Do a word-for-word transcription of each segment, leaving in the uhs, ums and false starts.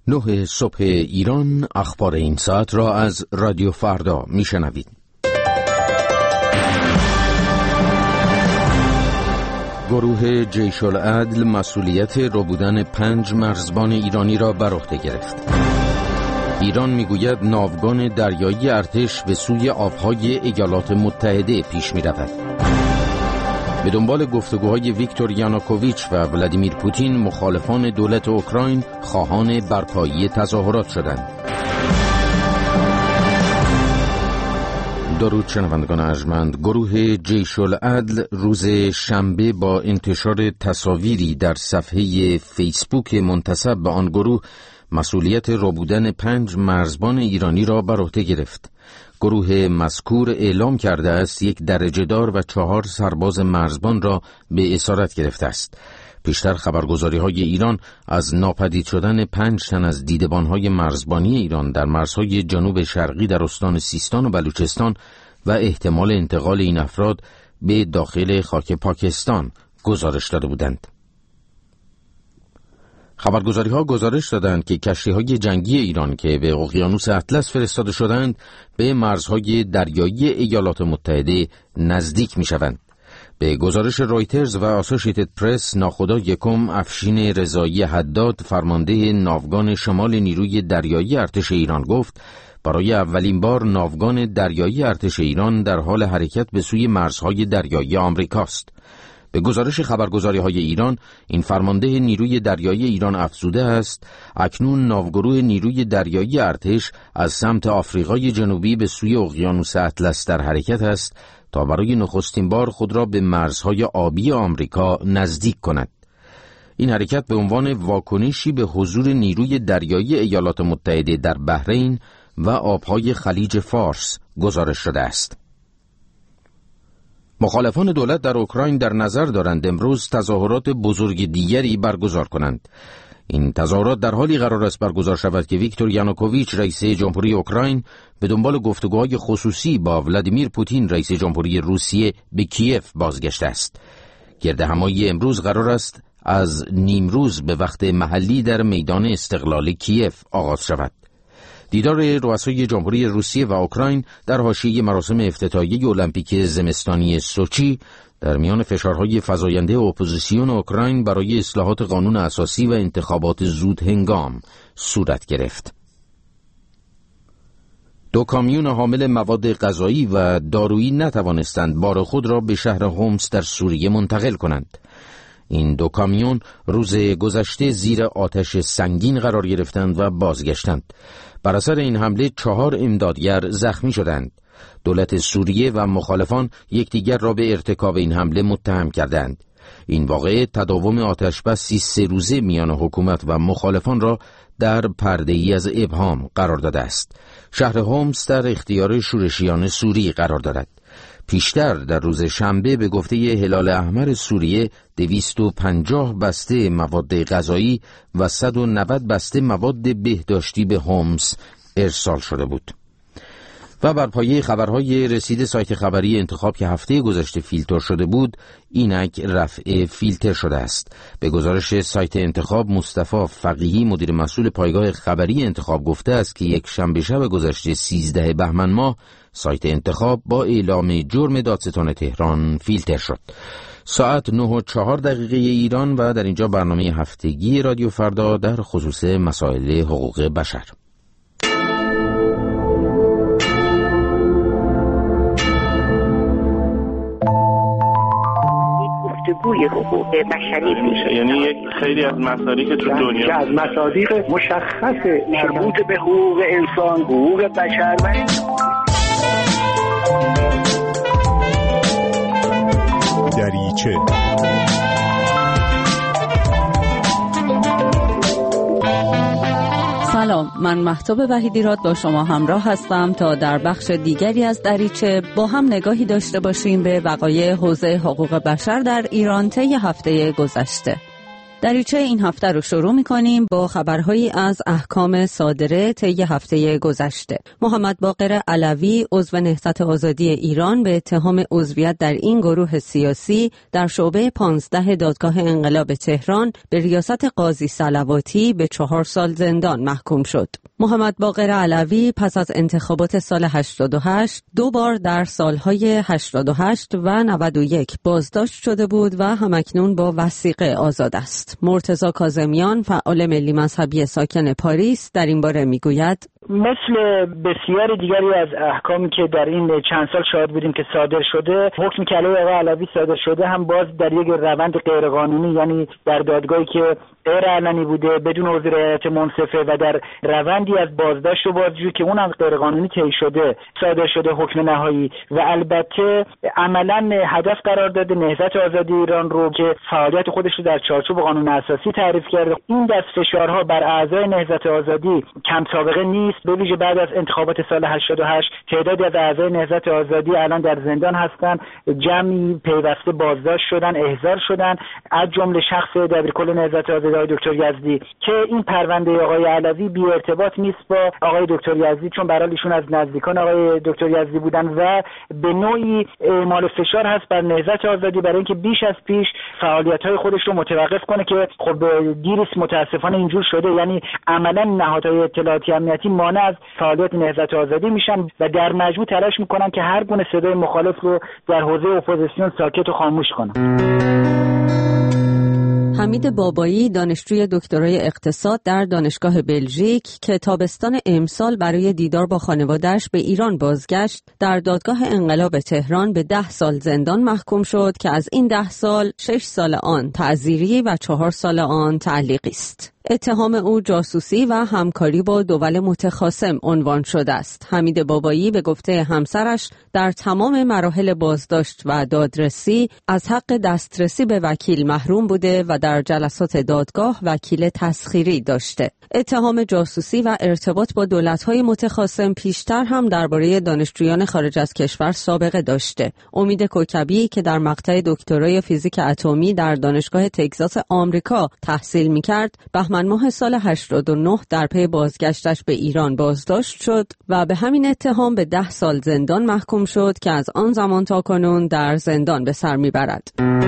نه صبح ایران، اخبار این ساعت را از رادیو فردا میشنوید. گروه جیش العدل مسئولیت ربودن پنج مرزبان ایرانی را بر عهده گرفت. ایران میگوید ناوگان دریایی ارتش به سوی آبهای ایالات متحده پیش می‌رود. به دنبال گفتگوهای ویکتور یانوکوویچ و ولادیمیر پوتین، مخالفان دولت اوکراین خواهان برپایی تظاهرات شدند. درود شنوندگان ارجمند. گروه جیش العدل روز شنبه با انتشار تصاویری در صفحه فیسبوک منتسب به آن گروه مسئولیت ربودن پنج مرزبان ایرانی را بر عهده گرفت. گروه مذکور اعلام کرده است یک درجه‌دار و چهار سرباز مرزبان را به اسارت گرفته است. پیشتر خبرگزاری‌های ایران از ناپدید شدن پنج تن از دیدبان‌های مرزبانی ایران در مرزهای جنوب شرقی در استان سیستان و بلوچستان و احتمال انتقال این افراد به داخل خاک پاکستان گزارش داده بودند. خبرگزاری‌ها گزارش دادند که کشتی‌های جنگی ایران که به اقیانوس اطلس فرستاده شدند به مرزهای دریایی ایالات متحده نزدیک می‌شوند. به گزارش رویترز و آسوشیتد پرس، ناخدا یکم افشین رضایی حداد، فرمانده ناوگان شمال نیروی دریایی ارتش ایران، گفت برای اولین بار ناوگان دریایی ارتش ایران در حال حرکت به سوی مرزهای دریایی آمریکاست. به گزارش خبرگزاری‌های ایران، این فرمانده نیروی دریایی ایران افزوده است اکنون ناوگروه نیروی دریایی ارتش از سمت آفریقای جنوبی به سوی اقیانوس اطلس در حرکت است تا برای نخستین بار خود را به مرزهای آبی آمریکا نزدیک کند. این حرکت به عنوان واکنشی به حضور نیروی دریایی ایالات متحده در بحرین و آبهای خلیج فارس گزارش شده است. مخالفان دولت در اوکراین در نظر دارند امروز تظاهرات بزرگ دیگری برگزار کنند. این تظاهرات در حالی قرار است برگزار شود که ویکتور یانوکوویچ رئیس جمهوری اوکراین به دنبال گفتگوهای خصوصی با ولادیمیر پوتین رئیس جمهوری روسیه به کیف بازگشته است. گردهمایی امروز قرار است از نیمروز به وقت محلی در میدان استقلال کیف آغاز شود. دیدار رؤسای جمهوری روسیه و اوکراین در حاشیه مراسم افتتاحیه المپیک زمستانی سوچی در میان فشارهای فزاینده اپوزیسیون اوکراین برای اصلاحات قانون اساسی و انتخابات زود هنگام صورت گرفت. دو کامیون حامل مواد غذایی و دارویی نتوانستند بار خود را به شهر هومس در سوریه منتقل کنند. این دو کامیون روز گذشته زیر آتش سنگین قرار گرفتند و بازگشتند. بر اثر این حمله چهار امدادگر زخمی شدند. دولت سوریه و مخالفان یکدیگر را به ارتکاب این حمله متهم کردند. این واقعه تداوم آتشبسی سه روزه میان حکومت و مخالفان را در پرده‌ای از ابهام قرار داده است. شهر هومس در اختیار شورشیان سوری قرار دارد. پیشتر در روز شنبه به گفته هلال احمر سوریه دویست و پنجاه بسته مواد غذایی و صد و نود بسته مواد بهداشتی به هومس ارسال شده بود. و بر پایه خبرهای رسید سایت خبری انتخاب که هفته گذشته فیلتر شده بود، اینک رفع فیلتر شده است. به گزارش سایت انتخاب، مصطفی فقیهی مدیر مسئول پایگاه خبری انتخاب گفته است که یک شنبه شب گذشته سیزده بهمن ماه سایت انتخاب با اعلام جرم دادستان تهران فیلتر شد. ساعت نه و چهار دقیقه ایران و در اینجا برنامه هفتگی رادیو فردا در خصوص مسائل حقوق بشر. گفتگوی حقوق بشری میشه، یعنی یک خیلی از مصادیق که تو دنیا که از مصادیق مشخص مربوط به حقوق انسان، حقوق بشر و دریچه. سلام، من مهتاب وحیدیراد با شما همراه هستم تا در بخش دیگری از دریچه با هم نگاهی داشته باشیم به وقایع حوزه حقوق بشر در ایران طی هفته گذشته. دریچه این هفته رو شروع می‌کنیم با خبرهایی از احکام صادره طی هفته گذشته. محمد باقر علوی عضو نهضت آزادی ایران به اتهام عضویت در این گروه سیاسی در شعبه پانزده دادگاه انقلاب تهران به ریاست قاضی صلواتی به چهار سال زندان محکوم شد. محمد باقر علوی پس از انتخابات سال هشتاد و هشت دو بار در سالهای هشتاد و هشت و نود و یک بازداشت شده بود و همکنون با وثیقه آزاد است. مرتضی کاظمیان فعال ملی مذهبی ساکن پاریس در این باره میگوید: مثل بسیاری دیگری از احکامی که در این چند سال شاهد بودیم که صادر شده، حکمی که علیه آقای علوی صادر شده هم باز در یک روند غیرقانونی، یعنی در دادگاهی که غیر علنی بوده، بدون حضور هیئت منصفه و در روندی از بازداشت و بازجویی که اونم غیرقانونی طی شده صادر شده حکم نهایی. و البته عملاً هدف قرار داده نهضت آزادی ایران رو که فعالیت خودش رو در چارچوب قانون اساسی تعریف کرده. این دست فشارها بر اعضای نهضت آزادی کم سابقه نیست. به ویژه بعد از انتخابات سال هشتاد و هشت تعدادی از اعضای نهضت آزادی الان در زندان هستند، جمعی پیوسته بازداشت شدن، احضار شدن، از جمله شخص دبیرکل نهضت آزادی آقای دکتر یزدی که این پرونده آقای علوی بی ارتباط نیست با آقای دکتر یزدی، چون برای ایشون از نزدیکان آقای دکتر یزدی بودن و به نوعی اعمال فشار هست بر نهضت آزادی برای اینکه بیش از پیش فعالیت‌های خودش رو متوقف کنه که خب دیریس متاسفانه اینجور شده. یعنی عملاً نهادهای اطلاعاتی امنیتی مانع از فعالیت نهضت آزادی میشن و در مجموع تلاش میکنن که هر گونه صدای مخالف رو در حوزه اپوزیسیون ساکت و خاموش کنن. حمید بابایی دانشجوی دکترای اقتصاد در دانشگاه بلژیک که تابستان امسال برای دیدار با خانواده‌اش به ایران بازگشت، در دادگاه انقلاب تهران به ده سال زندان محکوم شد که از این ده سال شش سال آن تعزیری و چهار سال آن تعلیقی است. اتهام او جاسوسی و همکاری با دول متخاصم عنوان شده است. حمید بابایی به گفته همسرش در تمام مراحل بازداشت و دادرسی از حق دسترسی به وکیل محروم بوده و در جلسات دادگاه وکیل تسخیری داشته. اتهام جاسوسی و ارتباط با دولت‌های متخاصم پیشتر هم درباره دانشجویان خارج از کشور سابقه داشته. امید کوکبی که در مقطع دکترای فیزیک اتمی در دانشگاه تگزاس آمریکا تحصیل می‌کرد، بهمن ماه سال هشتاد و نه در پی بازگشتش به ایران بازداشت شد و به همین اتهام به ده سال زندان محکوم شد که از آن زمان تا کنون در زندان به سر می‌برد.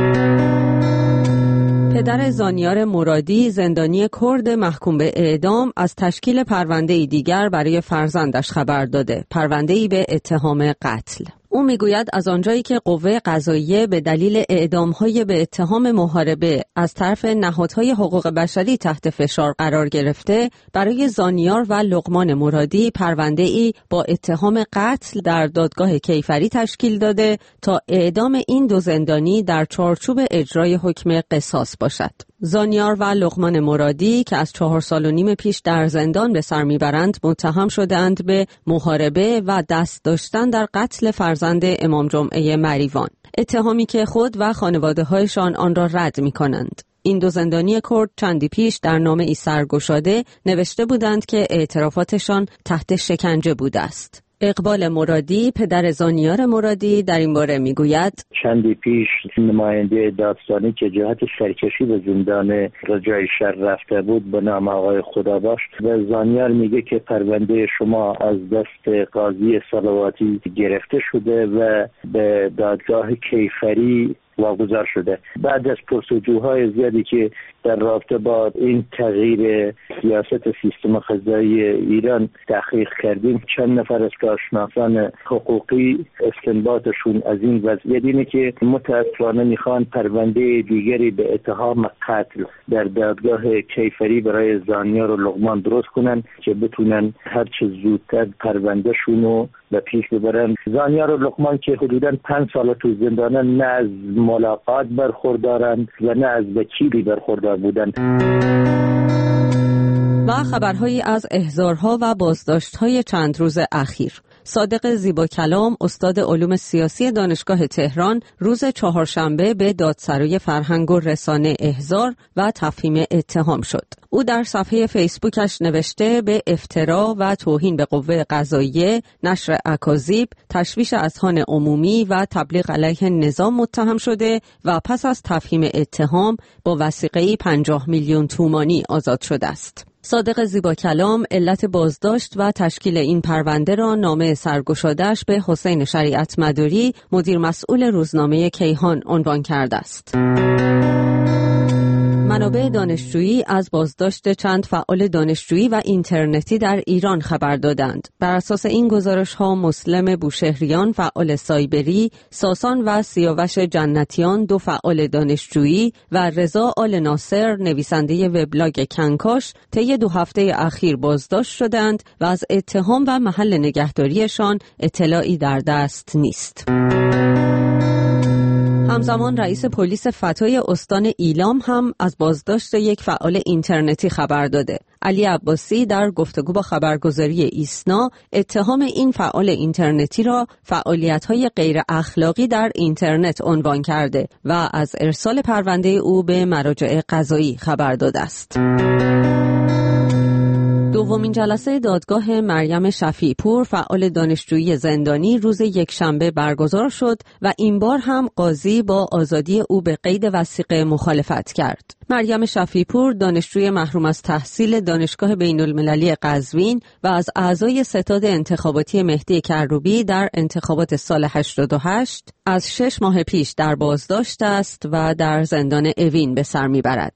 پدر زانیار مرادی زندانی کرد محکوم به اعدام از تشکیل پرونده‌ای دیگر برای فرزندش خبر داده، پرونده‌ای به اتهام قتل. او میگوید از آنجایی که قوه قضاییه به دلیل اعدام‌های به اتهام محاربه از طرف نهادهای حقوق بشری تحت فشار قرار گرفته، برای زانیار و لقمان مرادی پرونده‌ای با اتهام قتل در دادگاه کیفری تشکیل داده تا اعدام این دو زندانی در چارچوب اجرای حکم قصاص باشد. زانیار و لقمان مرادی که از چهار سال و نیم پیش در زندان به سر میبرند متهم شدند به محاربه و دست داشتن در قتل فرزند امام جمعه مریوان، اتهامی که خود و خانواده‌هایشان آن را رد می‌کنند. این دو زندانی کرد چندی پیش در نامه ای سرگشاده نوشته بودند که اعترافاتشان تحت شکنجه بوده است. اقبال مرادی پدر زانیار مرادی در این باره میگوید: چندی پیش نماینده دادستانی که جهت سرکشی به زندان رجای شهر رفته بود به نام آقای خدابخش و زانیار میگه که پرونده شما از دست قاضی صلواتی گرفته شده و به دادگاه کیفری واگذار شده. بعد از پرسجوهای زیادی که در رابطه با این تغییر سیاست سیستم قضایی ایران تحقیق کردیم، چند نفر از کارشناسان حقوقی استنباطشون از این وضعیت اینه که متأسفانه میخوان پرونده دیگری به اتهام قتل در دادگاه کیفری برای زانیار و لقمان درست کنن که بتونن هر چه زودتر پرونده شونو به پیش ببرن. زانیار و لقمان که حدوداً پنج سال تو زندانن، نه از ملاقات برخوردارند و نه از وکیلی برخوردار بودن. و خبرهایی از احضارها و بازداشت‌های چند روز اخیر. صادق زیبا کلام، استاد علوم سیاسی دانشگاه تهران، روز چهارشنبه به دادسرای فرهنگ و رسانه احضار و تفهیم اتهام شد. او در صفحه فیسبوکش نوشته به افترا و توهین به قوه قضاییه، نشر اکاذیب، تشویش اذهان عمومی و تبلیغ علیه نظام متهم شده و پس از تفهیم اتهام با وثیقه‌ای پنجاه میلیون تومانی آزاد شده است. صادق زیبا کلام علت بازداشت و تشکیل این پرونده را نامه سرگشاده‌اش به حسین شریعت مداری، مدیر مسئول روزنامه کیهان عنوان کرده است. منابع دانشجویی از بازداشت چند فعال دانشجویی و اینترنتی در ایران خبر دادند. بر اساس این گزارش‌ها مسلم بوشهریان فعال سایبری، ساسان و سیاوش جنتیان دو فعال دانشجویی و رضا آل ناصر نویسنده وبلاگ کنکاش طی دو هفته اخیر بازداشت شدند و از اتهام و محل نگهداریشان اطلاعی در دست نیست. همزمان رئیس پلیس فتای استان ایلام هم از بازداشت یک فعال اینترنتی خبر داده. علی عباسی در گفتگو با خبرگزاری ایسنا اتهام این فعال اینترنتی را فعالیت‌های غیر اخلاقی در اینترنت عنوان کرده و از ارسال پرونده او به مراجع قضایی خبر داده است. دومین جلسه دادگاه مریم شفیعی پور فعال دانشجویی زندانی روز یکشنبه برگزار شد و این بار هم قاضی با آزادی او به قید وثیقه مخالفت کرد. مریم شفیعی پور دانشجوی محروم از تحصیل دانشگاه بین‌المللی قزوین و از اعضای ستاد انتخاباتی مهدی کروبی در انتخابات سال هشتاد و هشت از شش ماه پیش در بازداشت است و در زندان اوین به سر میبرد.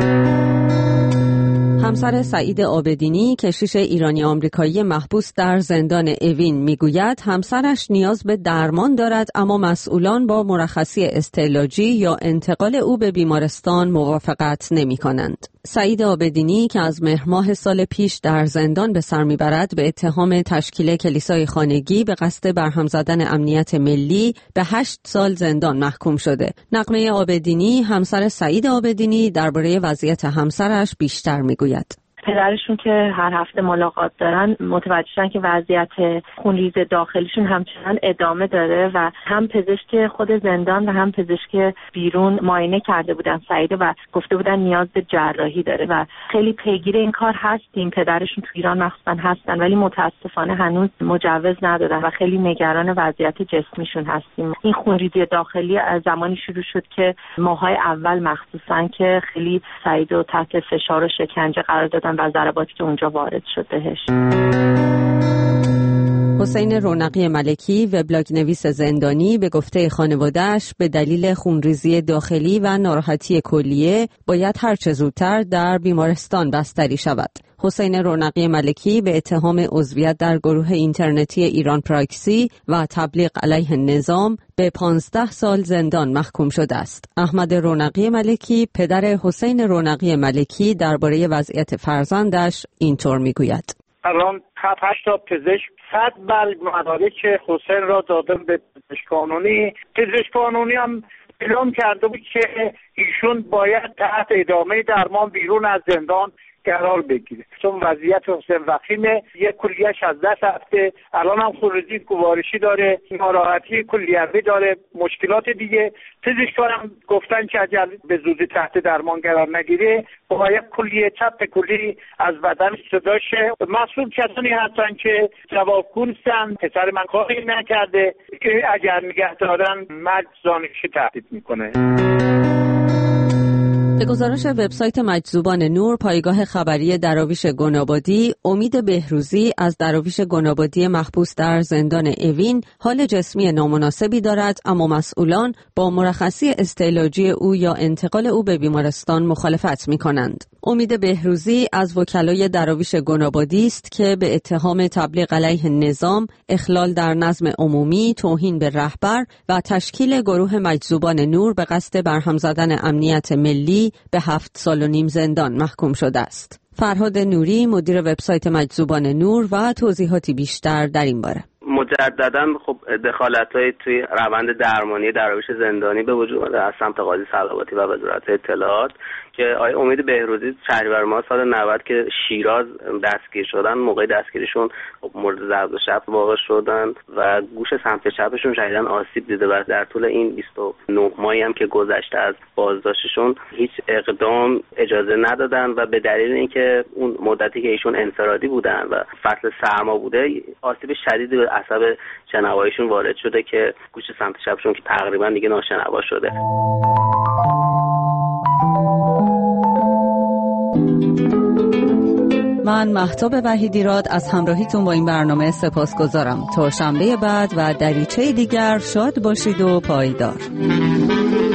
همسر سعید عابدینی، کشیش ایرانی آمریکایی محبوس در زندان اوین، میگوید همسرش نیاز به درمان دارد اما مسئولان با مرخصی استعلاجی یا انتقال او به بیمارستان موافقت نمی کنند. سعید عابدینی که از مهر ماه سال پیش در زندان به سر میبرد به اتهام تشکیل کلیسای خانگی به قصد برهم زدن امنیت ملی به هشت سال زندان محکوم شده. نغمه عابدینی، همسر سعید عابدینی، درباره وضعیت همسرش بیشتر میگوید. پدرشون که هر هفته ملاقات دارن متوجه شدن که وضعیت خونریز داخلیشون همچنان ادامه داره و هم پزشک خود زندان و هم پزشک بیرون معاینه کرده بودن سعید و گفته بودن نیاز به جراحی داره و خیلی پیگیر این کار هستیم. پدرشون تو ایران مخصوصا هستن ولی متاسفانه هنوز مجوز ندادن و خیلی نگران وضعیت جسمیشون هستیم. این خونریزی داخلی از زمانی شروع شد که ماهای اول مخصوصا که خیلی سعید رو تحت فشار و شکنجه قرار دادن و ضرباتی که اونجا وارد شد بهش. حسین رونقی ملکی، وبلاگ نویس زندانی، به گفته خانواده‌اش به دلیل خونریزی داخلی و ناراحتی کلیه باید هر چه زودتر در بیمارستان بستری شود. حسین رونقی ملکی به اتهام عضویت در گروه اینترنتی ایران پراکسی و تبلیغ علیه نظام به پانزده سال زندان محکوم شده است. احمد رونقی ملکی، پدر حسین رونقی ملکی، درباره وضعیت فرزندش اینطور میگوید. الان هفت هشت تا پزشک صد بلگ مدارک حسین را دادم به پزشک قانونی. پزشک قانونی هم اعلام کرده بود که ایشون باید تحت ادامه درمان بیرون از زندان قرار بگیره چون وضعیت حسین وخیمه، یک کلیهش از دست رفته، الان هم خونریزی گوارشی داره، ناراحتی کلیوی داره، مشکلات دیگه. پزشکان گفتن که اگر به زودی تحت درمان قرار نگیره باید کلیه چپ کلی از بدن صدا شه. مسئول کسانی هستن که جوابگو نیستن، پسر من کاری نکرده که اگر نگه دارن مرگ زانشی تهدید میکنه. به گزارش وبسایت مجذوبان نور، پایگاه خبری دراویش گنابادی، امید بهروزی از دراویش گنابادی محبوس در زندان اوین حال جسمی نامناسبی دارد اما مسئولان با مرخصی استعلاجی او یا انتقال او به بیمارستان مخالفت می کنند. امید بهروزی از وکلای دراویش گنابادی است که به اتهام تبلیغ علیه نظام، اخلال در نظم عمومی، توهین به رهبر و تشکیل گروه مجذوبان نور به قصد برهم زدن امنیت ملی به هفت سال و نیم زندان محکوم شده است. فرهاد نوری، مدیر وبسایت مجذوبان نور، و توضیحاتی بیشتر در این باره. مجددا خب دخالت‌های توی روند درمانی دراویش زندانی به وجود اومده از سمت قاضی صلواتی و وزارت اطلاعات که آقای امید بهروزی شهریور ماه سال نود که شیراز دستگیر شدن، موقع دستگیریشون مورد ضرب و شتم واقع شدن و گوش سمت چپشون شدیداً آسیب دیده و در طول این بیست و نه ماهی هم که گذشته از بازداشتشون هیچ اقدام اجازه ندادن و به دلیل اینکه اون مدتی که ایشون انفرادی بودن و فصل سرما بوده آسیب شدید به عصب شنواییشون وارد شده که گوش سمت چپشون که تقریبا دیگه ناشنوا شده. من مهتاب وحیدیراد از همراهیتون با این برنامه سپاسگزارم. تا شنبه بعد و دریچه دیگر شاد باشید و پایدار.